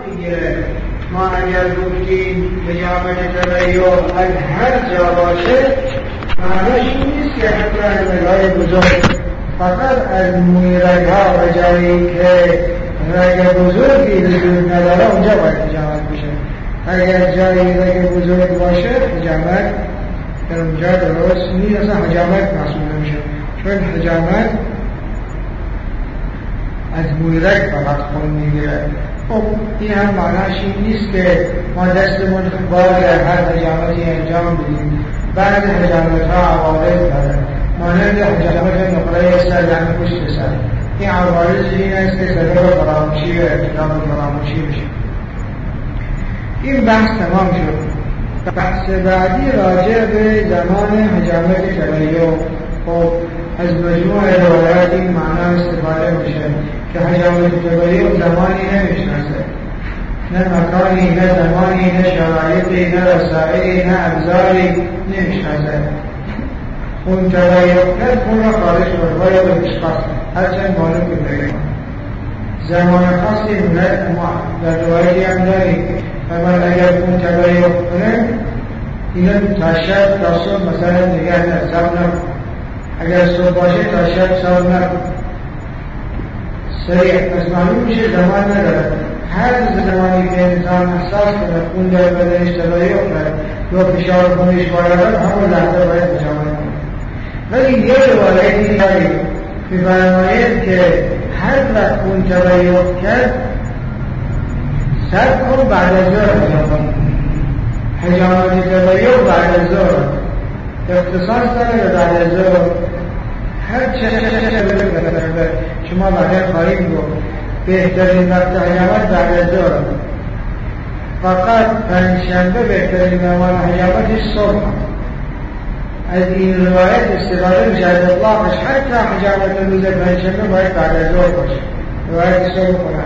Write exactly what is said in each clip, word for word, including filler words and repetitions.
میگیره. ما اگر گفتیم حجامت تغییر از هر جا باشه معناش این نیست که حتی از رگهای بزرگ فقط از موی رگها و جایی که رگ بزرگی وجود نداره اونجا باید حجامت بشه. اگر جایی رگ بزرگ باشه حجامت در اونجا درست نیست، اصلا حجامت محسوب نمیشه، چون حجامت از موی رگ فقط خون میگیره. خب این هم معناش این نیست که ما دستمون باز هر حجامتی انجام بدیم. بعض حجامت ها عوارض داره، مانند حجامت نقره سر یعنی پشت سر. این عوارض این است که سبب فراموشی و ارتکاب فراموشی میشه. این بحث تمام شد. بحث بعدی راجع به زمان حجامت تغییر. خب از مجموع روایات این معنا استفاده میشه که حجامت تغییر زمانی نمیشناسه، نه مکانی، نه زمانی، نه شرایطی، نه رسائلی، نه ابزاری نمیشناسه. اون تغییر کرد اون را خارج کرد باید به اشخاص هرچند معلوم بگیریم زمان خاصی ما در روایتی هم داریم. اما اگر اون تغییر کنه اینا تا شب تا صبح مثلا نگه نصب نکن، اگر صبح باشه تا شب صبح نکن، سریع از معلوم میشه زمان نداره. هر زمانی که انسان احساس کنه خون در بدنش تغییر کرد یا فشار خونش بالا رفت همون لحظه باید حجامت کنه. ولی یه روایتی داریم که فرماید که هر وقت خون تغییر کرد سر کن بعد از ظهر حجامت. حجامت تغییر بعد از ظهر اختصاص داره به بعد از ظهر. هر چه بده شما بعد خواهیم گفت بهترین وقت حجامت بعد از ظهر، فقط پنجشنبه بهترین زمان حجامتش صبح. از این روایت استفاده میشه از اطلاقش حتی حجامت روز پنجشنبه باید بعد از ظهر باشه، روایت صبح کنن.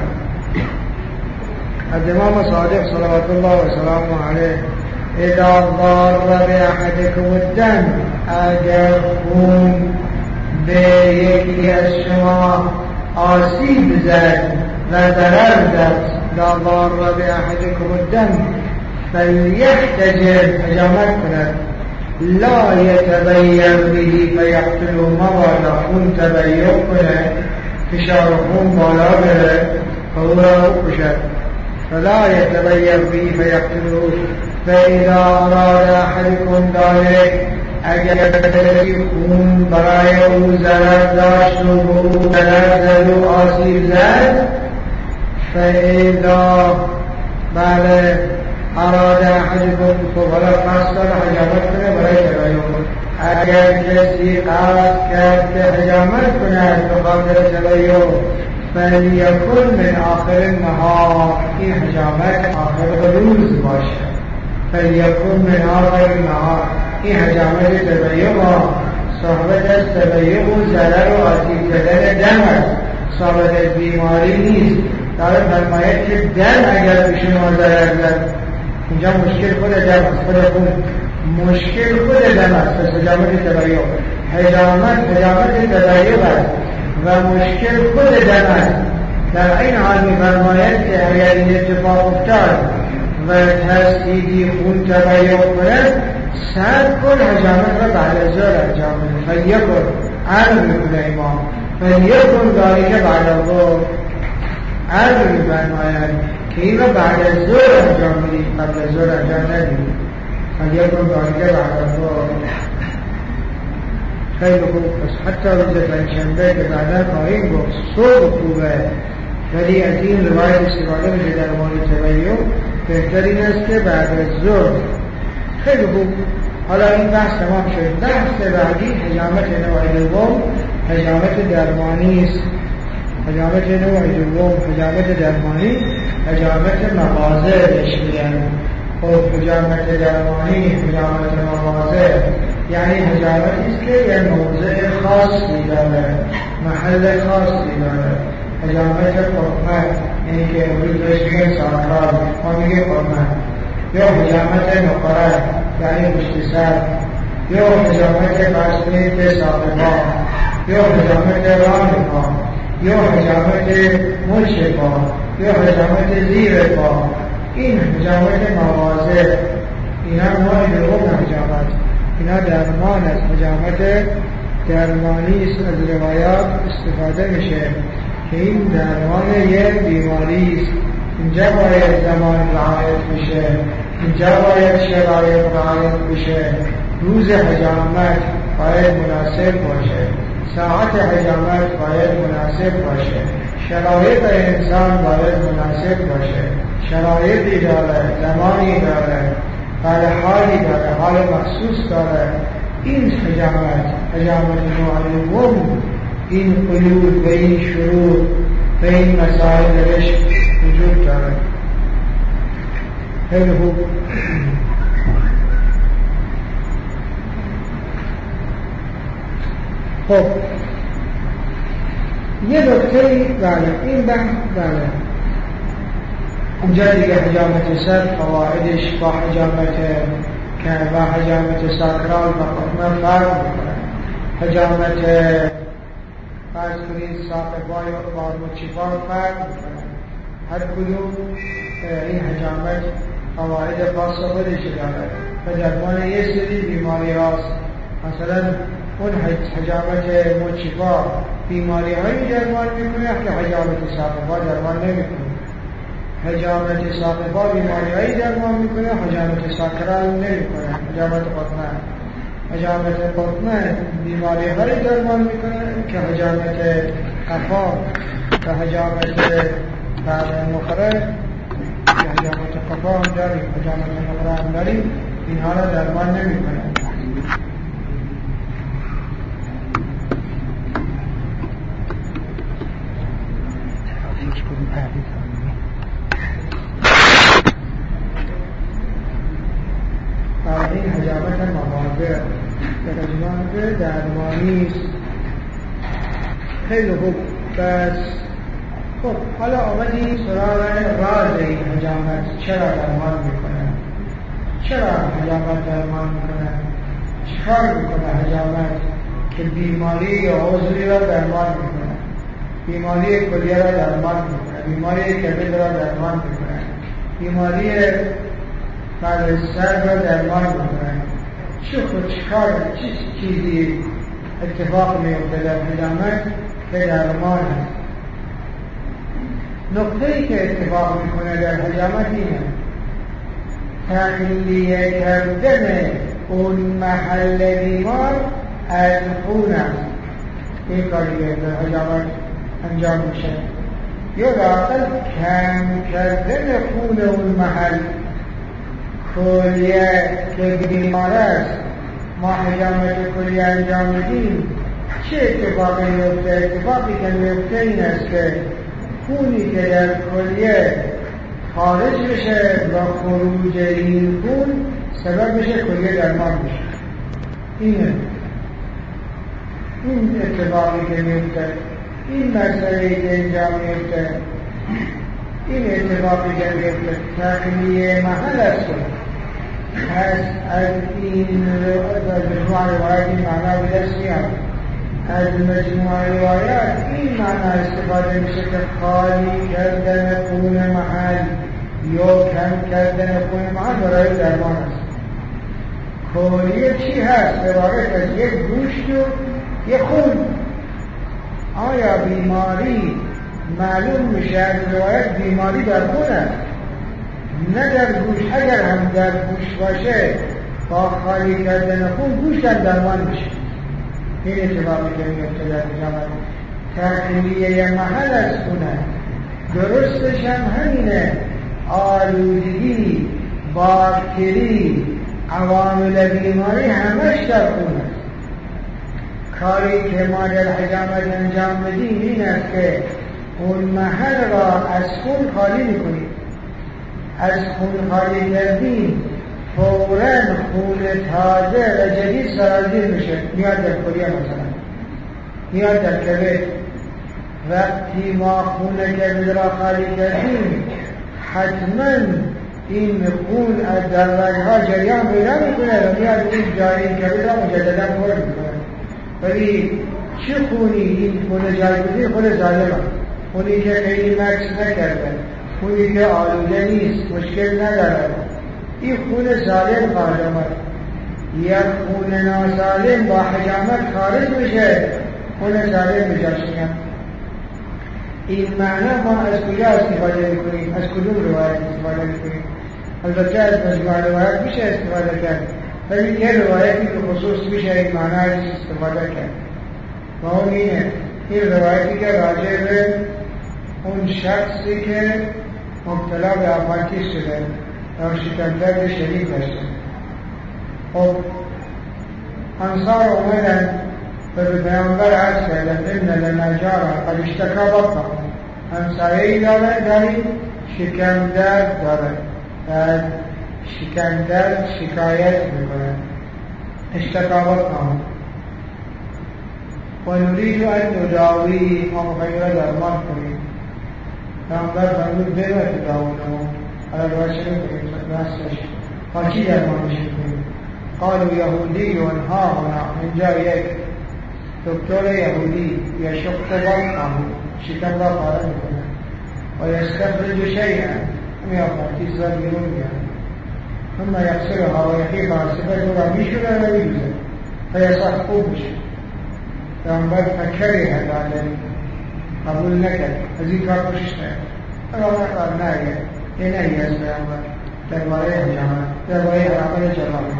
از امام صادق صلوات الله و سلامه علیه اذا ضار بأحدكم الدم اگر خون به یکی از شما آسیب زد و ضرر زد اذا ضار بأحدكم الدم فلیحتجب حجامت کند لا یتبیر به فیقتله مبادا خون تبیر کند فشار خون بالا بره فهو را بکشد فلا يتبير به فيقتله فإذا أراد أحدكم ذلك اگر خون برای او ضرر داشت و به او ضرر زد و آسیب زد فإذا بله أراد أحدكم فلا قصد حجامت کنه برای تغییر. اگر کسی قصد کرد که حجامت کند به خاطر تغییر فلیکن من آخر النهار، این حجامت آخر روز باشه. فلیکن من آخر النهار، این حجامت تغییر صحبت از تغییر و ضرر و آسیب زدن دم است، صحبت از بیماری نیست. داره فرماید که دم اگر به شما ضرر زد اینجا مشکل خود دم است، خود خون مشکل خود دم است. پس حجامت تغییر حجامت حجامت تغییر است و مشکل خود دم است. در این حال می‌فرماید که اگر این اتفاق افتاد و ترسیدی خون تغییر کند صبر کن حجامت را بعد از ظهر انجام بده. فلیکن عرض می‌کنه امام فلیکن ذلک بعد از ظهر، عرض می‌فرماید که این را بعد از ظهر انجام بدید، قبل از ظهر انجام ندید. فلیکن ذلک بعد از ظهر. خیلی خوب. پس حتی روز پنجشنبه که بعدا خواهیم گفت صبح خوبه، ولی از این روایت استفاده میشه در مورد تغییر بهترین است که بعد از ظهر. خیلی خوب. حالا این بحث تمام شد. بحث بعدی حجامت نوع دوم حجامت درمانی است. حجامت نوع دوم حجامت درمانی حجامت مغازه بهش میگن. خب حجامت درمانی حجامت مغازه یعنی حجامتی است که یه موضع خاصی داره، محل خاصی داره. حجامت قرمه یعنی که امروز بهش میگن سانکار، ما میگه قرمه. یا حجامت نقره یعنی پشت سر، یا حجامت قصبی به ساقبا، یا حجامت رانها. یا حجامت مچ پا یا حجامت زیر پا، این حجامت مواضع، اینا نوع دوم حجامت، اینا درمان است. حجامت درمانی است، از روایات استفاده میشه که این درمان یک بیماری است. اینجا باید زمان رعایت بشه، اینجا باید شرایط رعایت بشه، روز حجامت باید مناسب باشه، ساعت حجامت باید مناسب باشه، شرایط انسان باید مناسب باشه، شرایطی داره، زمانی داره، حال حالی داره، حال مخصوص داره. این حجامت، حجامت نوع دوم، این قیود و این شروط و این مسائل درش وجود داره. خیلی خوب. خب یه نکته، بله این بحث، بله اینجا دیگه حجامت سر فوائدش با حجامت که و حجامت ساکرال و خطمه فرق میکنه. حجامت فرض کنید ساقبای و بارمچیفار فرق میکنه. هر کدوم این حجامت فواید خاص خودش داره و درمان یه سری بیماری هاست. مثلا اون حجامت مچیفار بیماری هایی درمان میکنه که حجامت ساقبا درمان نمیکنه. حجامت ساقبا بیماری هایی درمان میکنه، حجامت ساکرال نمیکنه. حجامت خطمه حجامت خطمه بیماری هایی درمان میکنه که حجامت قفا و حجامت مخره که حجامت قفا هم داریم، حجامت مخره هم داریم، اینها را درمان نمیکنه. این حجامت مواضع حجامت درمانی است. خیلی خوب. بس خب حالا آمدیم سراغ راز این حجامت. چرا درمان میکنه؟ چرا حجامت درمان میکنه؟ چکار میکنه حجامت که بیماری یا عضوی را درمان میکنه؟ بیماری کلیه را درمان میکنه، بیماری کبد را درمان میکنه، بیماری بعد سر را درمان میکنه. چه خود چکار چه چیزی اتفاق میفته در حجامت که درمان است؟ نقطه‌ای که اتفاق میکنه در حجامت اینه تخلیه کردن اون محل بیمار از خون است. این کاری در حجامت انجام میشه، یا داخل کم کردن خون اون محل. کلیه که بیمار است، ما حجامت کلیه انجام میدیم، چه اتفاقی میفته؟ اتفاقی که میفته این است که خونی که در کلیه خارج بشه و خروج این خون سبب بشه کلیه درمان بشه. اینه این اتفاقی که میفته، این مسئله‌ای که اینجا میفته، این اتفاقی که میفته تخلیه محل است. از از این مجموعه روایت این معنا به دست میاد. از مجموعه روایت این معنا استفاده میشه که خالی کردن خون محل یا کم کردن خون محل برای درمان است. کلیه چی هست؟ عبارت از یک گوشت و یک خون. آیا بیماری معلوم میشه از روایت بیماری در خون است نه در گوشت؟ اگر هم در گوشت باشه با خالی کردن خون گوشت هم درمان میشه. این اتفاقی که میفته در حجامت تخلیه محل از خونه. درستش هم همینه، آلودگی، باکتری، عوامل بیماری همش در خونه. کاری که ما در حجامت انجام بدیم این است که اون محل را از خون خالی میکنیم. از خون خالی کردیم فوراً خون تازه و جدید سرازیر میشه، میاد در کلیه، مثلا میاد در کبد. وقتی ما خون کبد را خالی کردیم حتما این خون از در رگها جریان پیدا میکنه و میاد این جای کبد را مجددا پر میکنه. ولی چه خونی؟ این خون جایگزین خون ظالمه، خونی که خیلی مکس نکرده، خونی که آلوده نیست، مشکل نداره، این خون ظالم خارج آمد. یک خون ناسالم با حجامت خارج بشه، خون ظالم بجاش میاد. این معنی ما از کجا استفاده میکنیم؟ از کدوم روایت استفاده میکنیم؟ البته از مجموع روایت میشه استفاده کرد، ولی یه روایتی به خصوص میشه این معنی استفاده کرد و اون اینه، این روایتی که راجع به اون شخصی که مبتلا به آپاندیس شده و شکم‌درد شدید داشته. خب انصار اومدن و به پیامبر عرض کردن ان لنجارا قد اشتکا بطنه، همسایه‌ای داره داری شکم‌درد داره و شکم‌درد شکایت میکنه، اشتکا بطنه و نريد ان نداوی، ما مخیره درمان کنیم. پیامبر فرمود بره تداونه على روشه کنیم نستش با چی درمانش کنیم؟ قالوا یهودی ها هنا، اینجا یک دکتر یهودی یشق بطنه، شکم را پاره میکنه و یستخرج شیئا، همین آپاندیس را بیرون میاره، ثم یغسلها و یحیقها، سپس را میشوره و میدوزه فیصح، خوب میشه. پیامبر فکری هدالن، قبول نکرد، از این کار خوشش نیامد. پیامبر کار نهیه، این نهیه از پیامبر درباره حجامت، درباره عمل جراحی.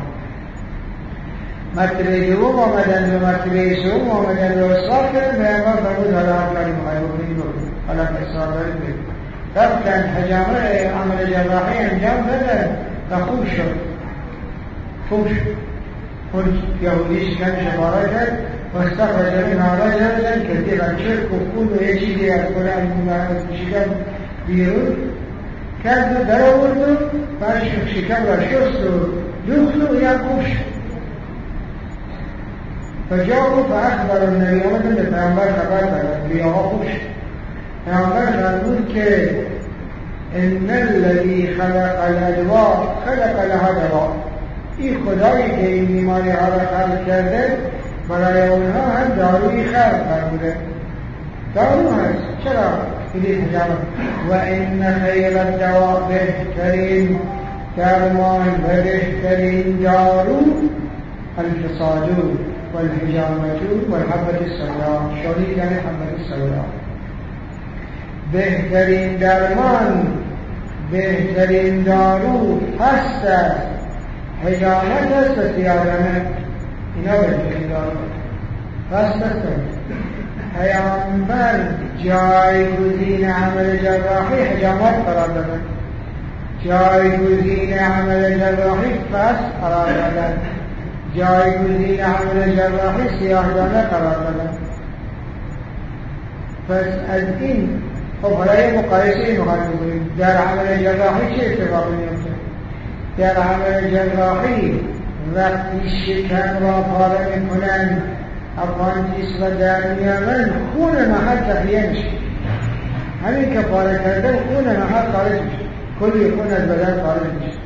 مرتبه دوم آمدن و مرتبه سوم آمدن و اصرار کردن. پیامبر فرمود حالا هر کاری می‌خوای بکنی بکن، حالا اصرار دارید بکن. رفتن حجامت عمل جراحی انجام دادن و خوب شد، خوب شد. اون یهودی شکنش پاره کرد و استخرج منها رجلا كثيرا، شرك و خون و یه چیزی از قرآن شکم بیرون کرد و در آورد و بعد شکم را شست و دوخت و یا خوب شد. فجاءوا فأخبر النبي آمدن به پیامبر خبر دادن بی آقا خوب شد. پیامبر فرمود که ان الذي خلق الادواء خلق لها دواء، این خدایی که این بیماری ها را خلق کرده برای اونها هم داروی خلق فرموده، دارو هست. چرا؟ این حجامت. و ان خیر الدواء، بهترین درمان و بهترین دارو الفساد والحجامة والحبة السوداء، شوریک یعنی حبة السوداء. بهترین درمان، بهترین دارو هست است، حجامت است و سیاه‌دمه، اینا بهترین دارو هست است. پیامبر جایگزین عمل جراحی حجامت قرار دادن، جایگزین عمل جراحی فسخ قرار دادن، جایگزین عمل جراحی سیاه‌دانه قرار دادن. پس از این خب حالا یه مقایسه می‌خوایم بکنیم در عمل جراحی چه اتفاقی میفته؟ در عمل جراحی وقتی شکم را پاره میکنن، آپاندیس و در میارن، خون محل تخلیه میشه. همین که پاره کردن خون محل خارج میشه، کلی خون از بدن خارج میشه،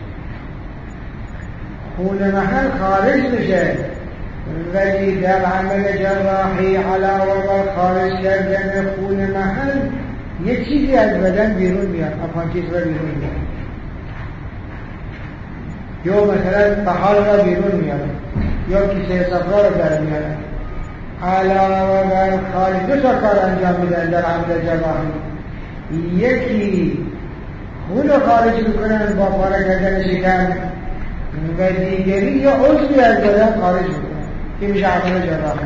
خون محل خارج میشه. ولی در عمل جراحی علاوه بر خارج کردن خون محل یه چیزی از بدن بیرون میاد، آپاندیس را بیرون میاد، یا مثلا طحال را بیرون میاد، یا کیسه صفرا را در میاد. علاوه بر خارج دو تا کار انجام میدن در عمل جراحی، یکی خون را خارج میکنن با پاره کردن شکم و دیگری یا عضوی از بدن خارج میکنن، این میشه عمل جراحی.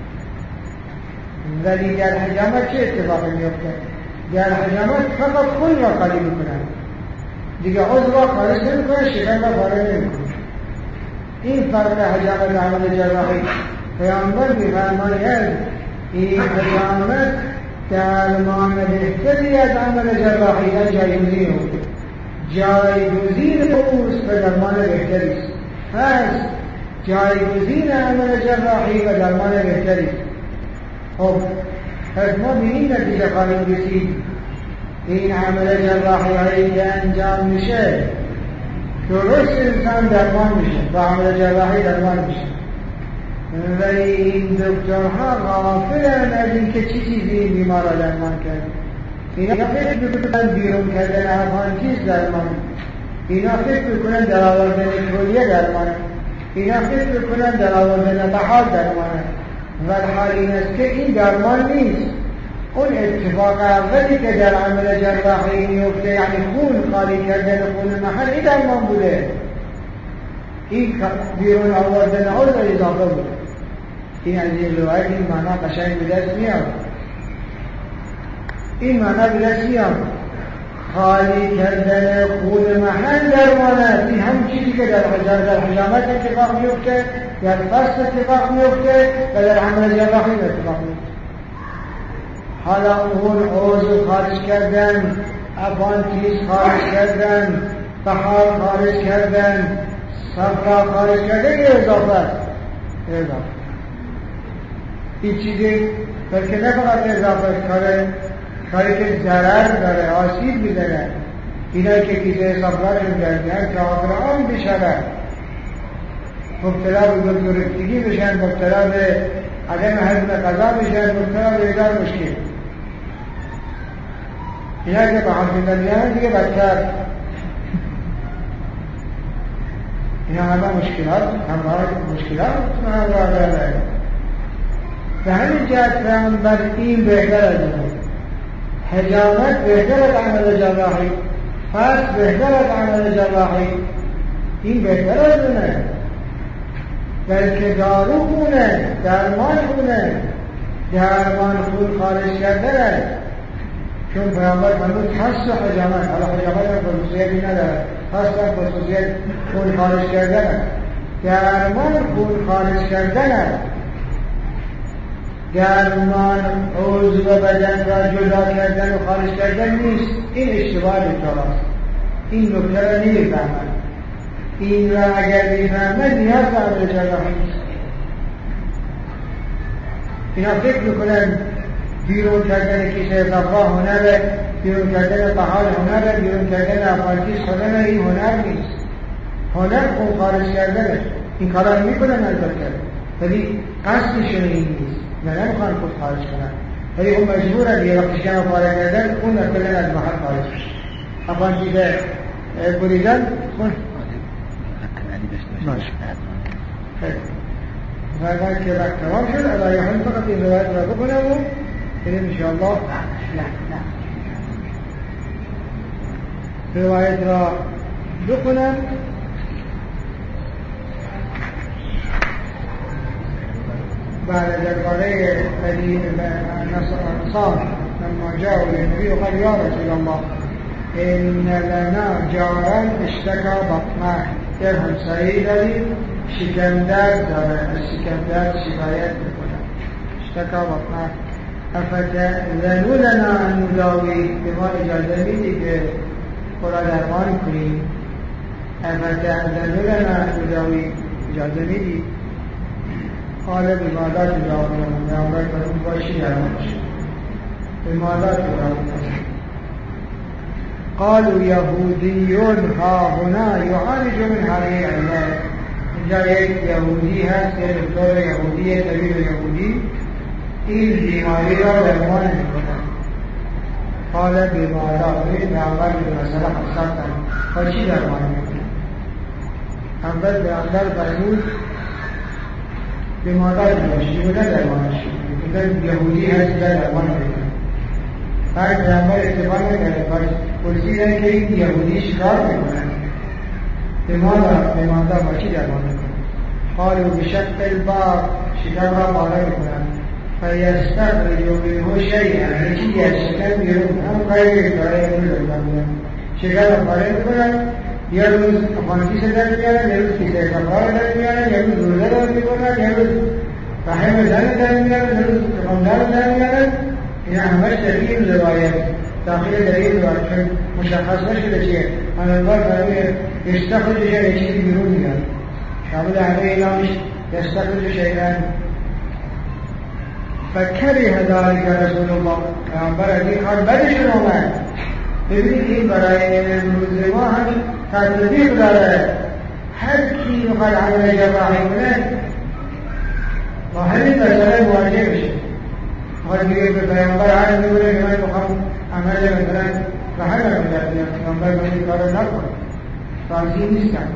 ولی در حجامت چه اتفاقی میفته؟ در حجامت فقط خون را خالی میکنن، دیگه عضو را خارج نمیکنن، شکم را پاره نمیکنن. این فرق حجامت و عمل جراحی. پیامبر می‌فرماید این حجامت درمان بهتری از عمل جراحی نه جایگزین او، جایگزین اوست و درمان بهتری است. پس جایگزین عمل جراحی و درمان بهتری است. خب پس ما به این نتیجه خواهیم رسید این عمل جراحی هایی که انجام میشه درست انسان درمان میشه و عمل جراحی درمان میشه. ولی این دکترها غافلن از این که چی چیزی این بیمار را درمان کرد. اینا فکر میکنن بیرون کردن اپاندیس درمان، اینا فکر میکنن در آوردن کلیه درمان، اینا فکر میکنن در آوردن طحال درمان، ولی حال این است که این درمان نیست. اون اتفاق اولی که در عمل جراحی میفته، یعنی خون خالی کردن خون محل، این درمان بوده. این بیرون آوردن عضو اضافه بوده. این از این روایت این معنا قشنگ به دست میاد. این معنا به دست میاد. خالی کردن خون محل درمان است. این هم چیزی که در در حجامت اتفاق میفته، در فصل اتفاق میفته و در عمل جراحی اتفاق میفته. حالا اون عضو خارج کردن، اپاندیس خارج کردن، طحال خارج کردن، صفرا خارج کردن، یه اضافه است. اضافه. این چیزی بلکه نه فقط اضافه کاره کاری که ضرر داره، آسیب میزنه. اینایی که کیسه صفراشون گردن که آخر آن بشود، مبتلا به گلگرفتگی بشن، مبتلا به عدم هضم غذا بشن، مبتلا به هزار مشکل. اینا که به حال میان دیگه بدتر. اینا همه مشکلات، همه مشکلات همراه داره. به همین جهت پیامبر این بهتر از اونه. حجامت بهتر از عمل جراحی، فصل بهتر از عمل جراحی، این بهتر از اونه. بلکه دارو خونه، درمان خونه، درمان خون خارج کردن. چون پیامبر فرمود حس حجامت، حالا حجامت هم خصوصیتی نداره، حس هم خصوصیت خون خارج کردن، درمان خون خارج کردن، درمان عضو بدن را جدا کردن و خارج کردن نیست. این اشتباه دکتراست. این دکتر را نمیفهمد. این را اگر میفهمد نیاز به عمل جراحی نیست. اینا فکر میکنن بیرون کردن کیسه صفرا هنره، بیرون کردن طحال هنره، بیرون کردن اپاندیس هنره. این هنر نیست. هنر خون خارج کردنه. این کارا میکنن البته، ولی قصدشون این نیست. نه نمیخوان خود خارج کنن، ولی اون مجبورن یه وقتی شما خارج کردن اون اصلا از محل خارج میشه. اپاندیس بریدن خون ماشي. هذا كذا تمام شد. ألا يهم فقط في رواية ربنا إن شاء الله. لا لا رواية ربنا بعد ذلك الذي الأنصار لما جاءوا للنبي وقال يا رسول الله إن لنا جارا اشتكى بطنه درهم سعید علی شکندر داره، از شکندر شکایت میکنه. اشتکا بطنه افتأذنوا لنا ان نداوی، به ما اجازه میدی که خورا درمان کنیم. افتأذنوا لنا ان نداوی، اجازه میدی؟ قال بماذا تداوون؟ یا امرای فرمود باشی درمان شد. بماذا تداوون؟ قالوا يهودي ها هنا يعالج من هذه العلاج. اینجا یک یهودی هست، یک دکتر یهودی، طبیب یهودی این بیماری را درمان می‌کند. قال بیمارا این اول به مسئله حساب کرد و چی درمان می‌کند؟ اول به اول فرمود بیمارا باشی و نه درمانش. این یهودی هست درمان می‌کند. هر درمان اتفاق نکرده. پرسیدن که این یهودی شکار میکنن، به ماذا به ماذا با چی درمان میکنن؟ قالوا بشق الباب، شکر را بالا میکنن. فیستخرج منه شیئا، چیزی از شکر بیرون، هم غیر کاره میکنن. شکر را بالا میکنن، یه روز اپاندیس در میارن، یه روز کیسه صفرا در میارن، یه روز روزه را میکنن، یه روز رحم زن در میارن، یه روز تخمدار در میارن. این همش تغییر روایت داخل دلیل روایت مشخص نشده چیه. من انگار فرمید یستخرج شیئا، چیزی بیرون میاد. شامل همه اعلامش یستخرج شیئا. فکره ذلك رسول الله، پیامبر از این کار بدشون آمد. ببینید این برای امروز ما هم تطبیق داره. هر کی میخواد عمل جراحی کنه با همین مسئله مواجه بشه. آقا دیگه به پیامبر عرض می‌کنه که من بخوام عمل مثلا رحم رو می‌دارم، پیامبر من این کار رو نکنم، راضی نیستم.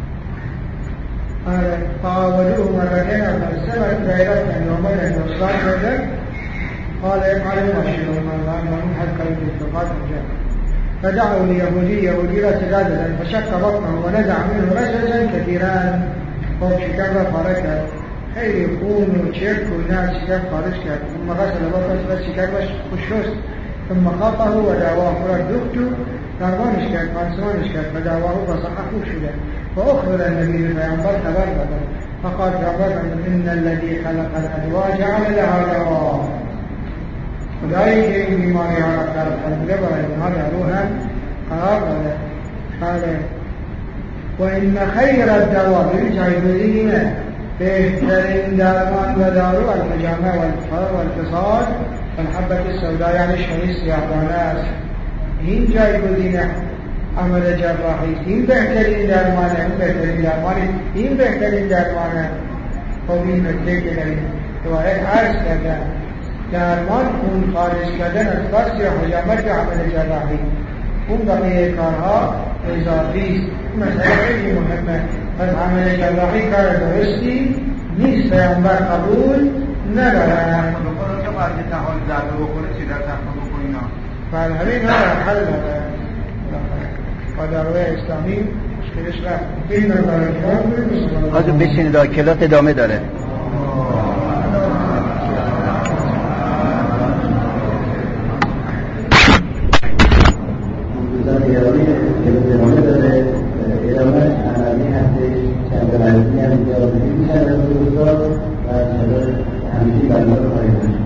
فآوروه مرتين أو فالسبت فإذا يومين الوصال كذا قال قال ماشي من حتى الاتفاقات الجامعة فدعوا ليهودي يهودي سجادة فشق بطنه ونزع منه رشجا كثيران وشكر فركه خير يكون وشرك والناس شكر خارج كان ثم غسل بطنه فشكر وشوست ثم خطه ودعواه ردخته درمانش کرد پانسمانش کرد و دعواه بصححه شده و اخبر النبی پیامبر خبر داد فقال خبر ان الذي خلق الادواء جعل لها دواء خدایی که این بیماری ها را خلق کرده برای اونها داروها قرار داده قال و ان خیر الدواء به جایگزینه بهترین درمان و دارو الحجامه والفصال والحبة السوداء یعنی شمعی سیاه‌دانه است. این جایگزینه عمل جراحی، این بهترین درمانه، این بهترین درمانه، این بهترین درمانه. خب این نکته که در این روایت عرض کردن درمان خون خارج کردن از فصل یا حجامت یا عمل جراحی، اون بقیه کارها اضافی است. این مسئله خیلی مهمه. پس عمل جراحی کار درستی نیست، پیامبر قبول ندارن. بعد نهال زرده بخوره چی در تخت بخور اینا بعد همین ها حل داره با داروی اسلامی مشکلش رفت. این نظر آزو بشین دا کلاس ادامه داره. موضوعات ایرانی کلاس ادامه داره. ادامه عملی هستش چند عرضی هم اینجا بگیم چند از دوستان و چند همیشی برنامه رو خواهید داشت.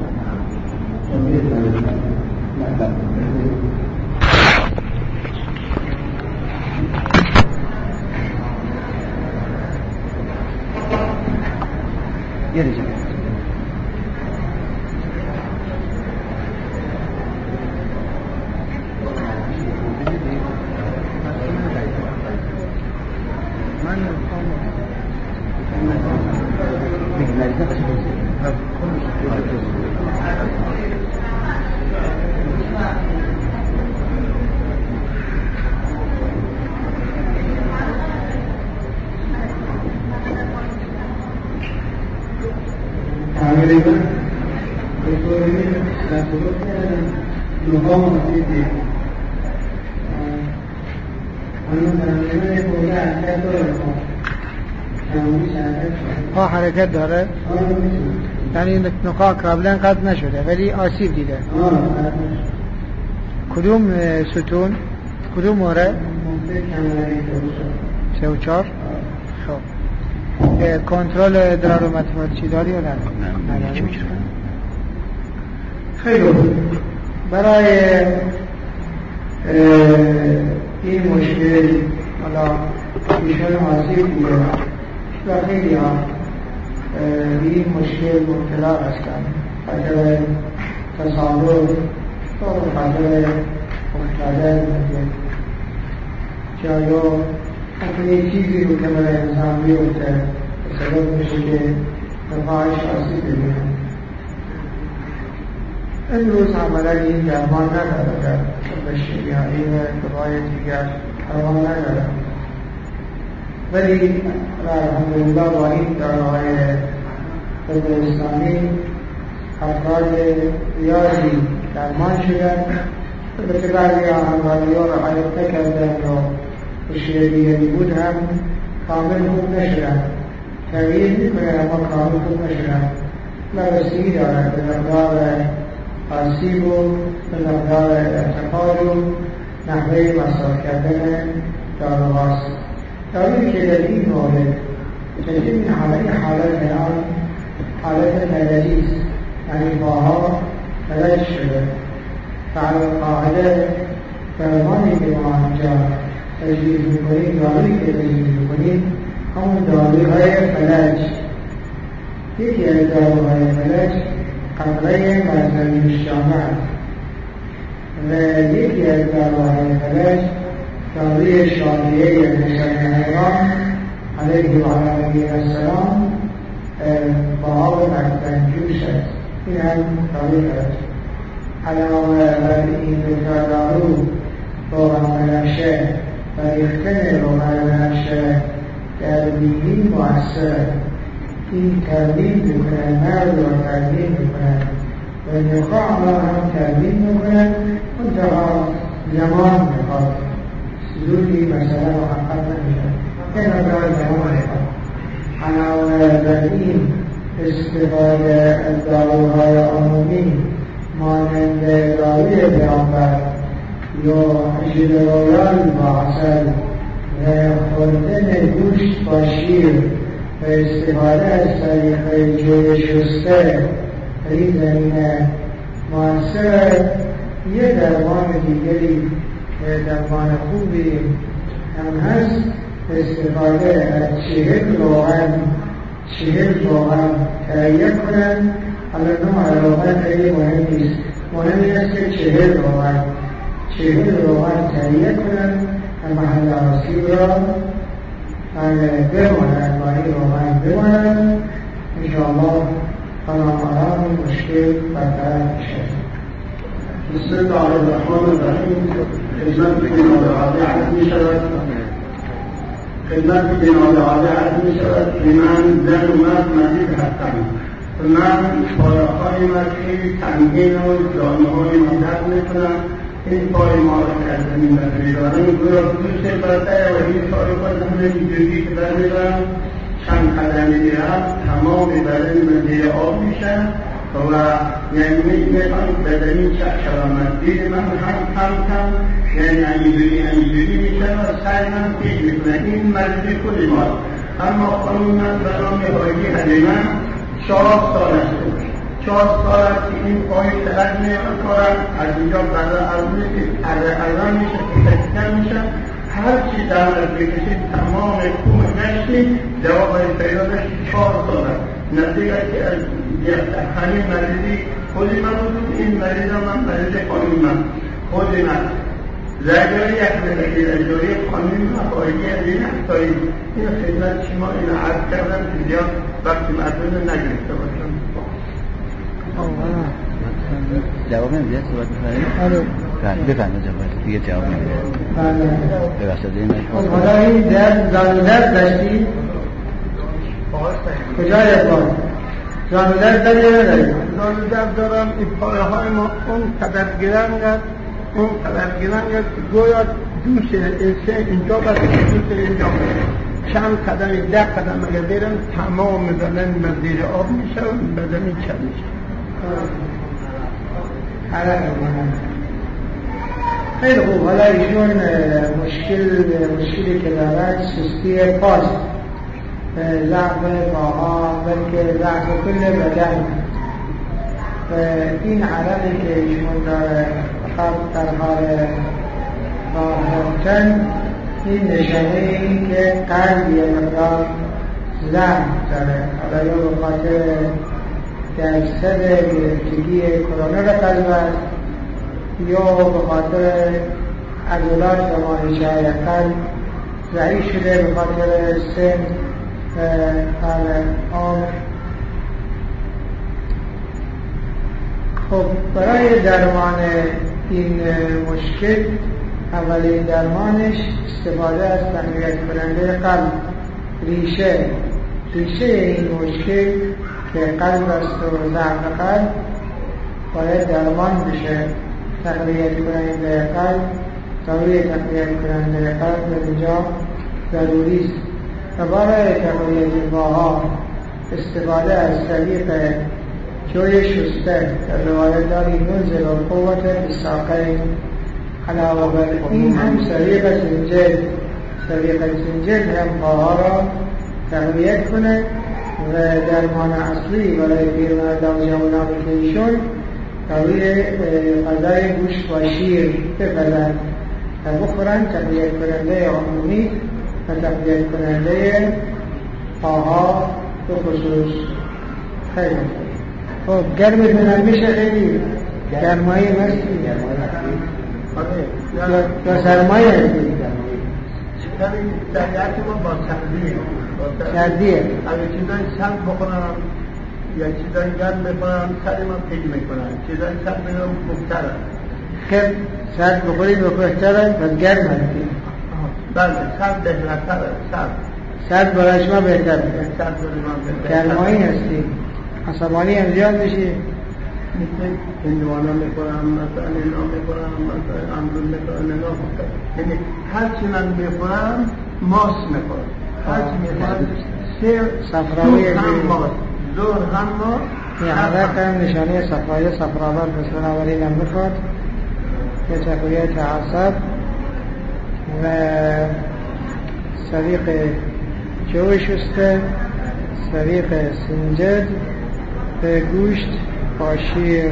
یه دیگه ها حرکت داره؟ یعنی نقاط قبلا قطع نشده ولی آسیب دیده. کدوم ستون؟ کدوم مورد؟ سه و چار؟ خب کنترل ادرار و متفاوتی داری یا نه؟ نه. خیلی برای این مشکل حالا ایشان آسیب دیده و خیلی ها این مشکل مبتلا هستند. خطر تصادف و خطر مختلف جایا ممکنه چیزی رو که برای انسان بیفته سبب میشه که رفاهش آسیب ببینه. امروز عملا این درمان نداره در طب شیمیایی و دوای دیگر درمان نداره، ولی الحمدلله با این داروهای طب اسلامی افراد زیادی درمان شدن. البته بعضی همکاری ها رعایت نکردن و مشکل دیگری بود هم کامل خوب نشدن، تغییر میکنه اما کامل خوب نشدن. بستگی دارد به مقدار آسیب و به مقدار ارتقاد و نحوه مصرف کردن داروهاست. دارویی که در این مورد تجربه این حالت حالت الان حالت فلجی است، یعنی باها فلج شده. فعلا قاعده فرمانی که ما اینجا تجویز میکنیم، دارویی که تجویز میکنیم همون داروهای فلج. یکی از داروهای فلج قطره مذهبی الشامع و یکی از داروهای فلج داروی شافعی ابن شیخ حیران علیه و علیه السلام با آب مصنجوش است. این هم طریق است. علاوه بر این دارو روغن بنفشه و ریختن روغن بنفشه در بیماری مؤثر این ترمیم میکنن، مرد رو ترمیم میکنن و نخواع را هم ترمیم میکنن. منتها زمان میخواد، زودی مثلا محقق نمیشن، این مقدار زمان میخواد. علاوه بر این استفاده از داروهای عمومی مانند داروی پیامبر یا ژلرولال با عسل و خوردن گوشت با شیر و استفاده از طریق جوی شسته در این زمینه مؤثر. یه درمان دیگری که درمان خوبی هم هست، استفاده از چهل روغن چهل روغن تهیه کنن. حالا نوع روغن خیلی مهم نیست، مهمی است که چهل روغن چهل روغن تهیه کنن و محل آسیب را بمانن، با این روغن بمانن. انشاءالله آرام مشکل برطرف میشه. بسم الله الرحمن الرحیم. خدمت جناب عالی عرض می شود خدمت جناب عالی عرض می شود که من زن و مرد مزید هستم. من پایه‌های من خیلی سنگین و جانه‌های من درد می‌کنم. این پای ما را کردن این برمیدارم گویا دوست برتر و این پای خود همه اینجوری که برمیدارم چند قدمی دیرم تمام بدن من زیر آب میشن و یعنی میخوام بدنی چک شوم. دید من هم کم کم یعنی اینجوری اینجوری میشن و سعی من پیش میکنه. این مریضی خودی ما. اما خانون من برام هایی حلیمه چهار سال است. چهار سال است که این پای ترک میان کارم از اینجا برای ارزونه که ارزان میشه که تکتن میشه. هر چی در از بکشید تمام کوم نشتی جواب پیدادش چهار سال است. نزدیک است که همین مریضی خودی من بود. این مریض من مریض خانون من خودی من زیادی یک مدهی رجوری خانون مفاهی از این احتایی این خدمت شما این عرض کردم که زیاد وقتی مردم نگرفته باشم. جواب نمیده صحبت می‌کنید؟ آره بفرمایید جواب دیگه جواب نمیده. بله ببخشید این حالا این درد زن و درد داشتی؟ کجای اقبال؟ زن و درد داری یا نداری؟ زن و درد دارم. این پایه های ما اون قدر گرنگد اون قدر گرنگد که گویا دوست انسان اینجا بس دوست اینجا چند قدم ده قدم اگر برم تمام بدن من زیر آب میشه و بدنی چند میشه. خیلی خوب. حالا ایشون مشکل مشکلی که دارد سستی پاست، ضعف پاها بلکه ضعف کل بدن. این عرقی که ایشون داره فقط در حال راه رفتن این نشانه این که قلب یه مقدار ضعف داره. حالا یا به خاطر درصد گرفتگی کرونا را قلب است یا به خاطر عضلات و ماهیچه‌های قلب ضعیف شده به خاطر سن و عمر. خب برای درمان این مشکل اولین درمانش استفاده از تقویت کننده قلب. ریشه ریشه این مشکل که قلب است و ضعف قلب باید درمان بشه. تقویت کننده قلب داروی تقویت کننده قلب به اینجا ضروری است. و برای تقویت پاها استفاده از طریق جوی شسته در روایت داری نزل و قوت بساقین. علاوه بر این هم طریق سنجل طریق سنجل هم پاها را تقویت کنه و درمان اصلی برای پیرمردان و جوانان که ایشون داروی غذای گوشت و شیر بپزن و بخورن. تقویت کننده عمومی و تقویت کننده پاها به خصوص. خیلی خب گرمتون میشه خیلی گرمایی مستی یا سرمایه هستی؟ بیشتر طبیعت ما با سردیه سردیه اگه چیزای سرد بخورم یا چیزای گرم بخورم سر ما پیل میکنن چیزای سرد بخورم خوبتره خب سرد بخورید و بهتره و گرم هستی بله سرد بهتره سرد سرد برای شما بهتره سرد برای ما بهتره گرمایی هستی عصبانی هم زیاد میشی مثل هندوانا میکنم مثلا اینا میکنم مثلا امرون میکنم اینا میکنم یعنی هر چی من میخورم ماس میخورم هر چی میخورم سیر صفراوی هم ماس زور هم ماس یه حرق هم نشانه صفرایی صفراور پس بنابراین هم میخواد که تقویت عصب و سریق جو شسته سریق سنجد به گوشت با شیر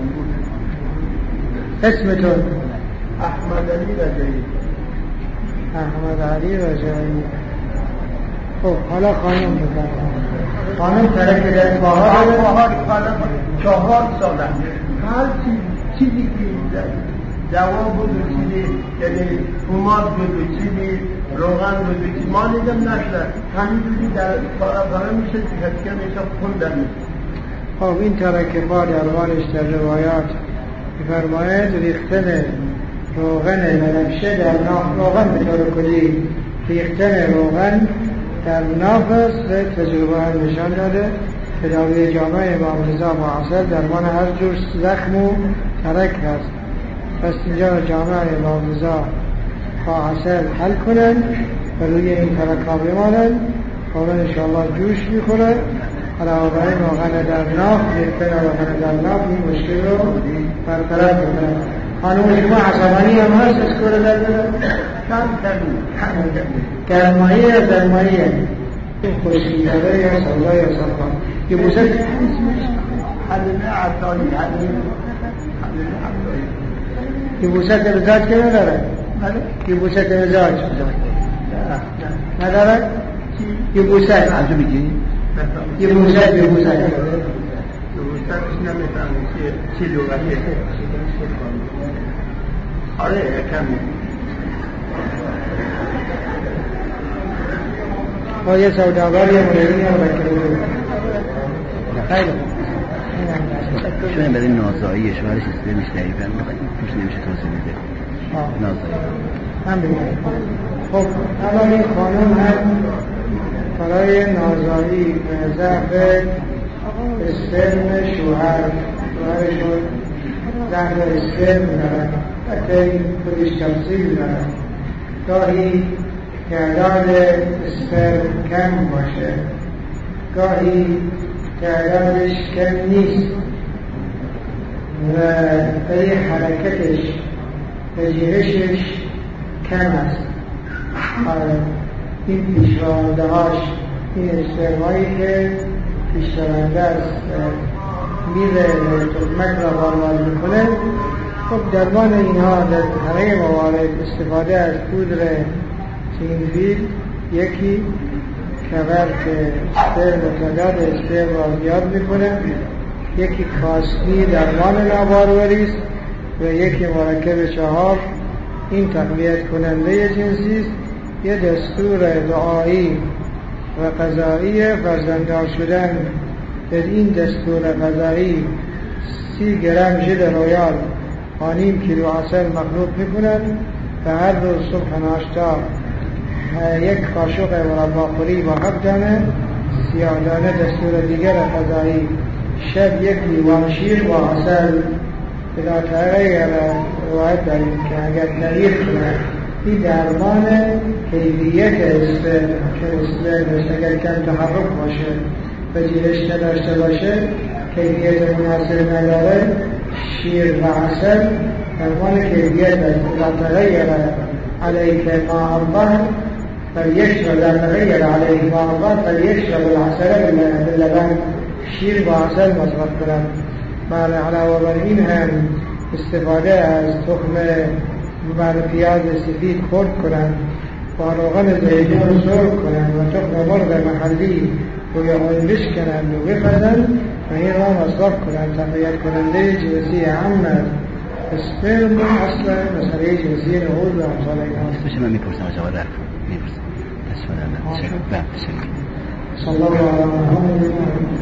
اسمتون احمد علی رجایی احمد علی رجایی خب حالا خانم بکنم خانم ترک در باها چهار ساله هر چیزی که دوا بود و چیزی یعنی پوماد بود و چیزی روغن بود و چیزی ما نیدم نشده همینجوری در پارا پارا میشه که میشه خون در میشه خب این ترک با دربارش در روایات فرماید ریختن روغن بنفشه در ناف روغن به طور کلی ریختن روغن در ناف است و تجربه هم نشان داده که داروی جامعه امام رضا با عسل درمان هر جور زخم و ترک هست پس اینجا جامعه امام رضا با عسل حل کنن و روی این ترک ها بمانن حالا انشاءالله جوش میخورن علاوه بر این روغن در ناف ریختن روغن در ناف این مشکل رو برطرف کنن. خانم شما عصبانی هم هست اسکور در بدن؟ کم کمی گرمایی یا گرمایی خوشی داره یا سودا یا صفا یه بوسه حلمه عطایی حلمه عطایی یه بوسه مزاج که نداره؟ یه بوسه مزاج نداره؟ یه بوسه همچه میگی؟ یه بوسه یه بوسه یه بوسه نمیتونم چی لغته آره کمی با یه سوداگار یه مولدی هم بکنه خیلی چون برای نازایی شوهرش استرمش دقیقا توش نمیشه توضیح میده نازایی هم بگیم خب الان این خانم هم برای نازایی ضعف استرم شوهر شوهرشون ضعف استرم دارن حتی این خودش تفصیل دارن گاهی تعداد اسپرم کم باشه گاهی تعدادش کم نیست و برای حرکتش و جهشش کم است این پیشرانده هاش این اسپرمایی که پیشرانده است میره تخمک را بارور میکنه خب درمان اینها در همه موارد استفاده از پودر تینویل یکی کبر که استرم و تعداد استرم را زیاد میکنه یکی کاسنی درمان ناباروری است و یکی مرکب چهار این تقویت کننده جنسی است یه دستور دعایی و قضایی فرزنددار شدن در این دستور قضایی سی گرم ژل رویال و نیم کیلو عسل مخلوط میکنن و هر روز صبح ناشتا یک قاشق مرباخوری با هفت دانه سیاه دانه دستور دیگر قضایی شب یک لیوان شیر با عسل بلا تغییر روایت داریم که اگر تغییر کنه این درمان کیفیت اسپرم که اسپرم اگر کم تحرک باشه و جیرش نداشته باشه کیفیت مناسب نداره شیر و عسل درمان کیفیت بلا تغییر علیک ما الظهر فلیشرب لا تغییر علیه ما الظهر فلیشرب العسل باللبن شیر با عسل مصرف کنند بله علاوه بر این هم استفاده از تخم بر پیاز سفید خرد کنند با روغن زیتون سرخ کنند و تخم مرغ محلی روی آن بشکنند و بپزند و این را مصرف کنند تقویت کننده جنسی عمد اسپرم اصلا مسئله جنسی نهود و امثال این هست اسمش من میپرسم جواب رفت صلی الله علیه و سلم. صلی الله علیه و سلم.